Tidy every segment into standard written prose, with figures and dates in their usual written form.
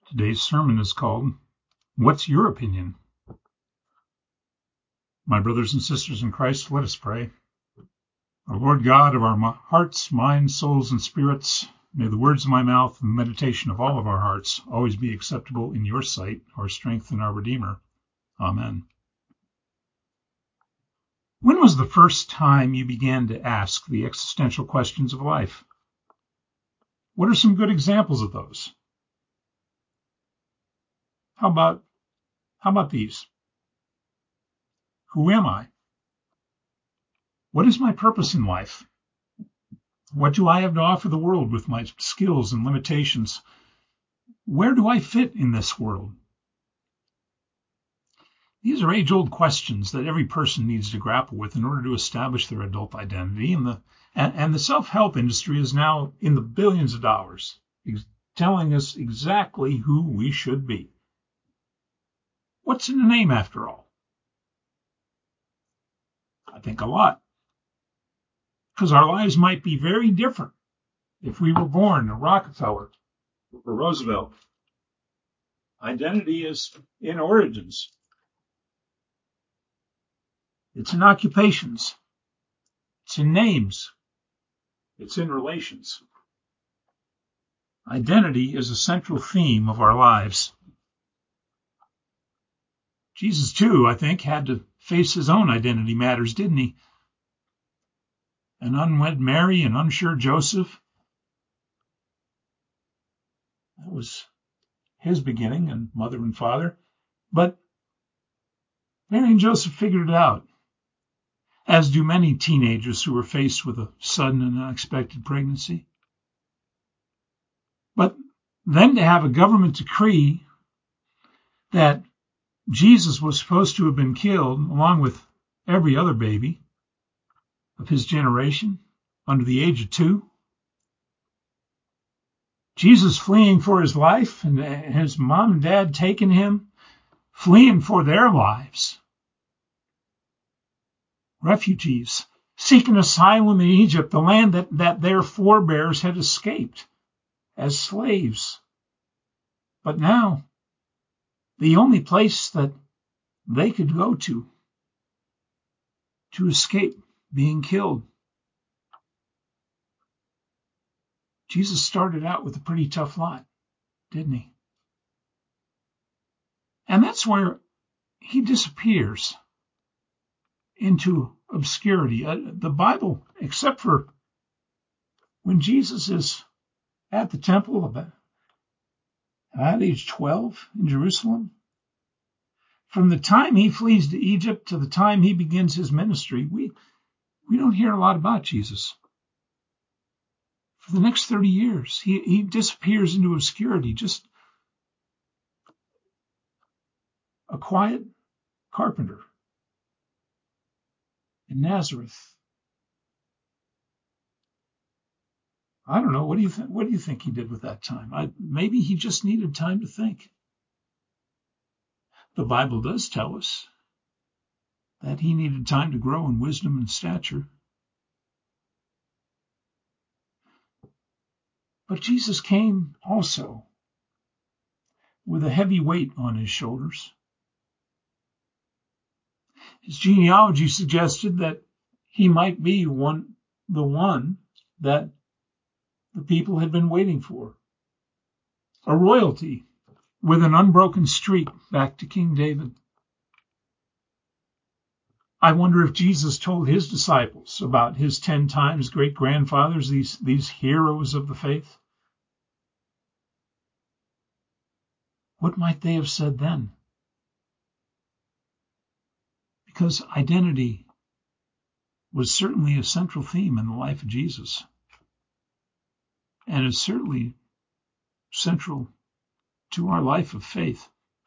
Today's sermon is called, What's Your Opinion? My brothers and sisters in Christ, let us pray. O Lord God of our hearts, minds, souls, and spirits, may the words of my mouth and the meditation of all of our hearts always be acceptable in your sight, our strength and our Redeemer. Amen. When was the first time you began to ask the existential questions of life? What are some good examples of those? How about these? Who am I? What is my purpose in life? What do I have to offer the world with my skills and limitations? Where do I fit in this world? These are age-old questions that every person needs to grapple with in order to establish their adult identity. And the self-help industry is now in the billions of dollars, telling us exactly who we should be. What's in a name, after all? I think a lot. Because our lives might be very different if we were born a Rockefeller or Roosevelt. Identity is in origins. It's in occupations. It's in names. It's in relations. Identity is a central theme of our lives. Jesus, too, I think, had to face his own identity matters, didn't he? An unwed Mary, an unsure Joseph. That was his beginning, and mother and father. But Mary and Joseph figured it out, as do many teenagers who are faced with a sudden and unexpected pregnancy. But then to have a government decree that Jesus was supposed to have been killed along with every other baby of his generation under the age of 2. Jesus fleeing for his life and his mom and dad taking him, fleeing for their lives. Refugees seeking asylum in Egypt, the land that their forebears had escaped as slaves. But now, the only place that they could go to escape being killed. Jesus started out with a pretty tough lot, didn't he? And that's where he disappears into obscurity. The Bible, except for when Jesus is at the temple at age 12 in Jerusalem, from the time he flees to Egypt to the time he begins his ministry, we don't hear a lot about Jesus. For the next 30 years, he disappears into obscurity, just a quiet carpenter in Nazareth. I don't know. What do you think he did with that time? Maybe he just needed time to think. The Bible does tell us that he needed time to grow in wisdom and stature. But Jesus came also with a heavy weight on his shoulders. His genealogy suggested that he might be the one that the people had been waiting for. A royalty with an unbroken streak back to King David. I wonder if Jesus told his disciples about his 10 times great-grandfathers, these heroes of the faith. What might they have said then? Because identity was certainly a central theme in the life of Jesus, and is certainly central to our life of faith.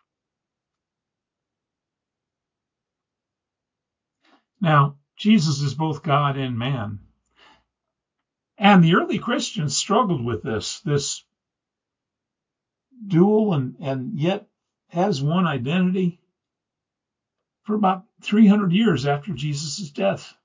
Now, Jesus is both God and man. And the early Christians struggled with this dual and yet has one identity for about 300 years after Jesus' death.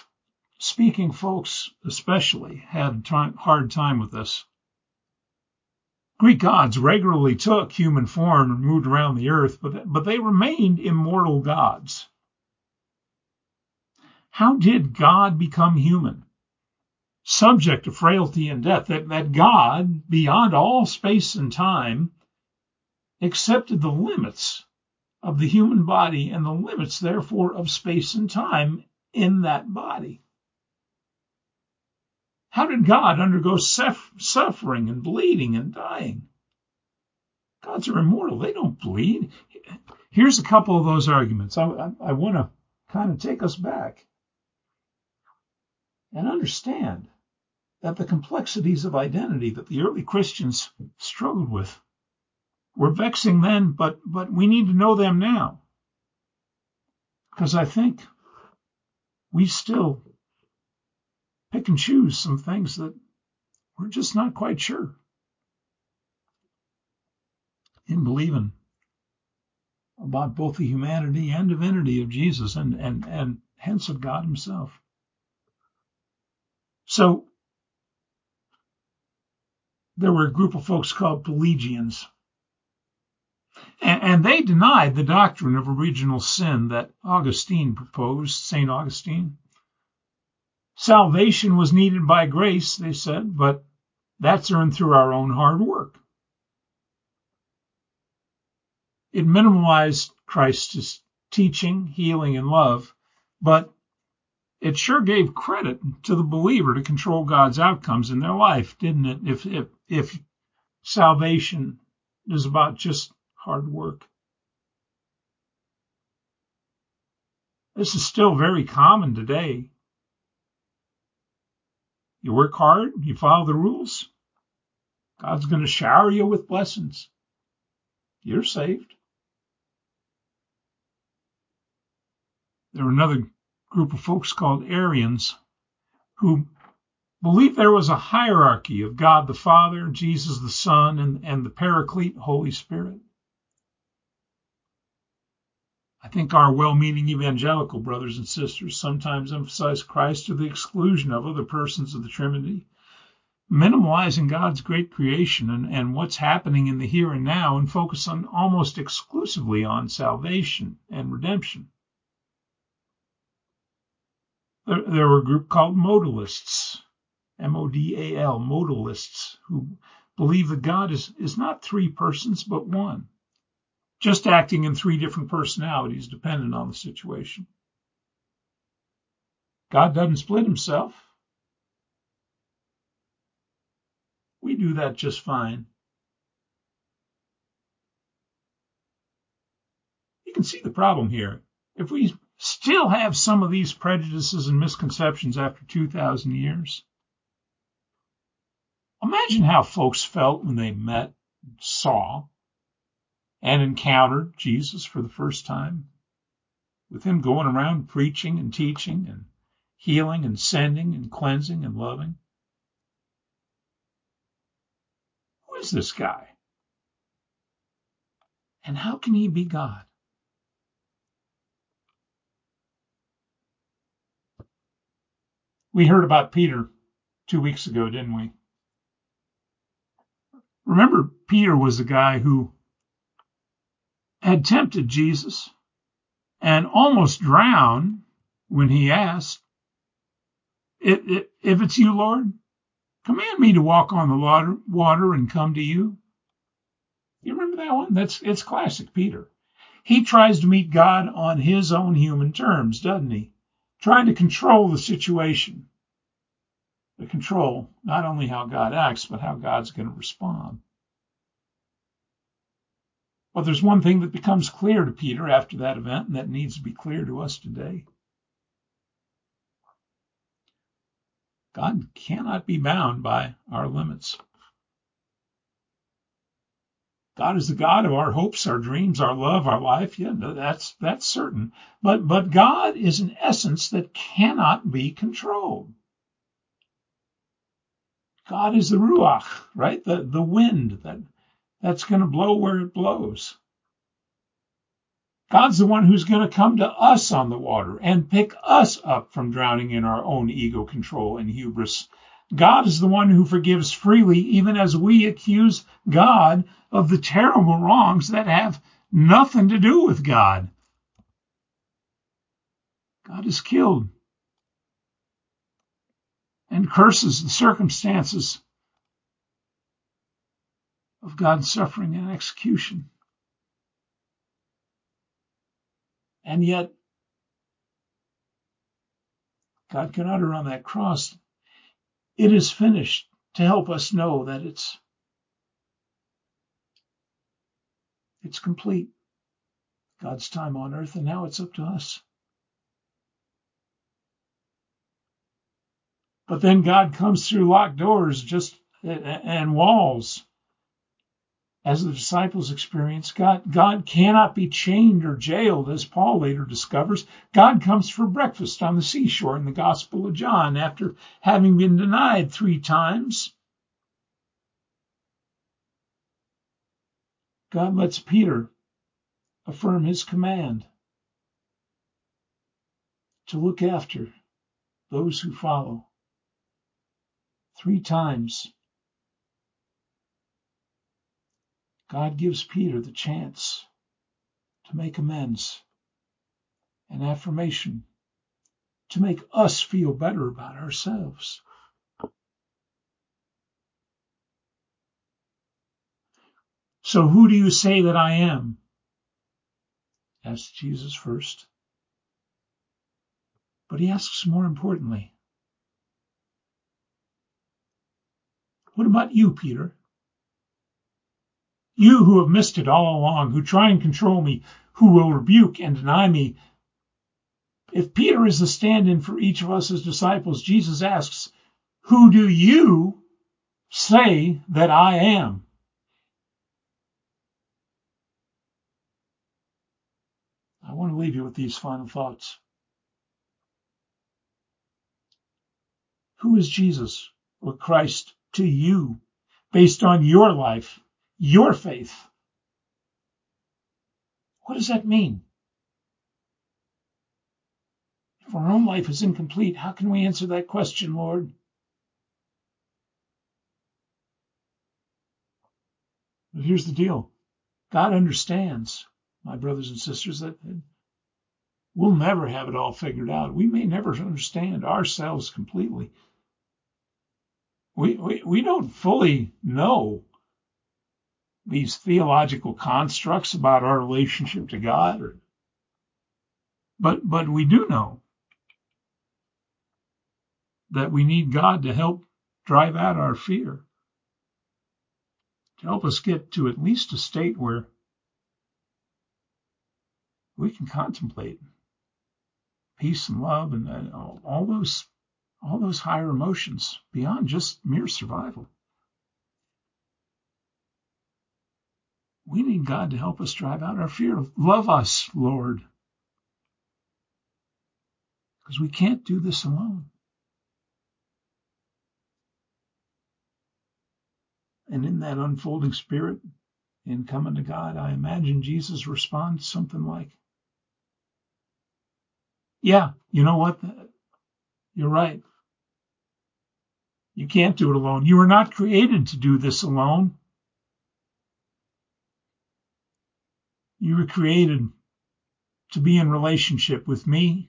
Greek-speaking folks especially had a hard time with this. Greek gods regularly took human form and moved around the earth, but they remained immortal gods. How did God become human? Subject to frailty and death, that God, beyond all space and time, accepted the limits of the human body and the limits, therefore, of space and time in that body. How did God undergo suffering and bleeding and dying? Gods are immortal. They don't bleed. Here's a couple of those arguments. I want to kind of take us back and understand that the complexities of identity that the early Christians struggled with were vexing then, but we need to know them now. Because I think we still pick and choose some things that we're just not quite sure in believing about both the humanity and divinity of Jesus and hence of God himself. So there were a group of folks called Pelagians, and they denied the doctrine of original sin that Augustine proposed, St. Augustine. Salvation was needed by grace, they said, but that's earned through our own hard work. It minimalized Christ's teaching, healing, and love, but it sure gave credit to the believer to control God's outcomes in their life, didn't it? If salvation is about just hard work. This is still very common today. You work hard, you follow the rules, God's going to shower you with blessings. You're saved. There were another group of folks called Arians who believed there was a hierarchy of God the Father, Jesus the Son, and the Paraclete, Holy Spirit. I think our well-meaning evangelical brothers and sisters sometimes emphasize Christ to the exclusion of other persons of the Trinity, minimalizing God's great creation and what's happening in the here and now, and focus on almost exclusively on salvation and redemption. There were a group called modalists, M-O-D-A-L, modalists, who believe that God is not three persons, but one, just acting in three different personalities dependent on the situation. God doesn't split himself. We do that just fine. You can see the problem here. If we still have some of these prejudices and misconceptions after 2,000 years, imagine how folks felt when they met, saw, and encountered Jesus for the first time, with him going around preaching and teaching and healing and sending and cleansing and loving. Who is this guy? And how can he be God? We heard about Peter 2 weeks ago, didn't we? Remember, Peter was the guy who had tempted Jesus and almost drowned when he asked, if it's you, Lord, command me to walk on the water and come to you. You remember that one? It's classic Peter. He tries to meet God on his own human terms, doesn't he? Trying to control the situation. To control not only how God acts, but how God's going to respond. But there's one thing that becomes clear to Peter after that event, and that needs to be clear to us today. God cannot be bound by our limits. God is the God of our hopes, our dreams, our love, our life. Yeah, that's certain. But God is an essence that cannot be controlled. God is the Ruach, right? The wind that's going to blow where it blows. God's the one who's going to come to us on the water and pick us up from drowning in our own ego control and hubris God is the one who forgives freely, even as we accuse God of the terrible wrongs that have nothing to do with God. God is killed and curses the circumstances of God's suffering and execution. And yet, God can utter on that cross, "It is finished," to help us know that it's complete. God's time on earth, and now it's up to us. But then God comes through locked doors and walls. As the disciples experience, God cannot be chained or jailed, as Paul later discovers. God comes for breakfast on the seashore in the Gospel of John after having been denied 3 times. God lets Peter affirm his command to look after those who follow. 3 times, God gives Peter the chance to make amends, an affirmation, to make us feel better about ourselves. "So who do you say that I am?" asked Jesus first. But he asks more importantly, "What about you, Peter? You who have missed it all along, who try and control me, who will rebuke and deny me." If Peter is the stand-in for each of us as disciples, Jesus asks, "Who do you say that I am?" I want to leave you with these final thoughts. Who is Jesus or Christ to you based on your life, your faith? What does that mean? If our own life is incomplete, how can we answer that question, Lord? But here's the deal. God understands, my brothers and sisters, that we'll never have it all figured out. We may never understand ourselves completely. We don't fully know these theological constructs about our relationship to God, but we do know that we need God to help drive out our fear, to help us get to at least a state where we can contemplate peace and love and all those higher emotions beyond just mere survival. We need God to help us drive out our fear. Love us, Lord, because we can't do this alone. And in that unfolding spirit, in coming to God, I imagine Jesus responds something like, "Yeah, you know what? You're right. You can't do it alone. You were not created to do this alone. You were created to be in relationship with me,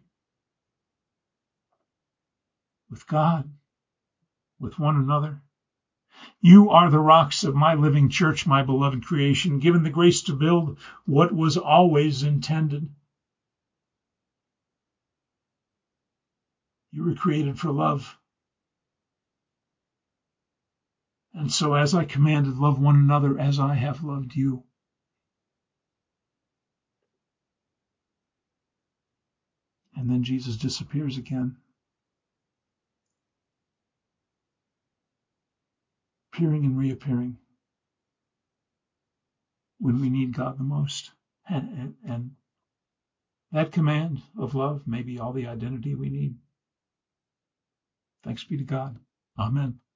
with God, with one another. You are the rocks of my living church, my beloved creation, given the grace to build what was always intended. You were created for love. And so as I commanded, love one another as I have loved you." And then Jesus disappears again, appearing and reappearing when we need God the most. And that command of love may be all the identity we need. Thanks be to God. Amen.